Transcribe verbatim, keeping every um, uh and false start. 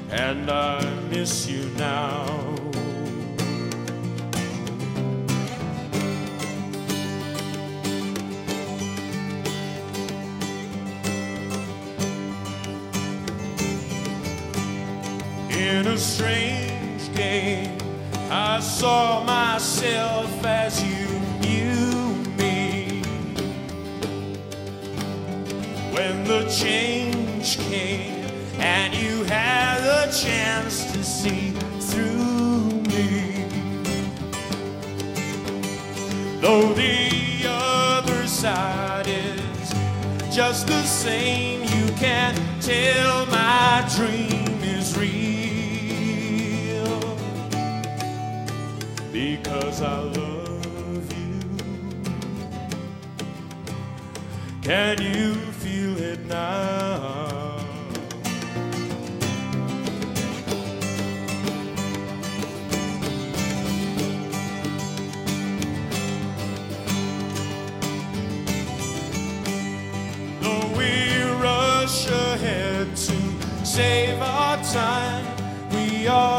and I miss you now. In a strange game, I saw myself as you knew me. When the change came and you had a chance to see through me, though the other side is just the same, you can't tell my dream is real. Because I love you. Can you feel it now? Though we rush ahead to save our time, we are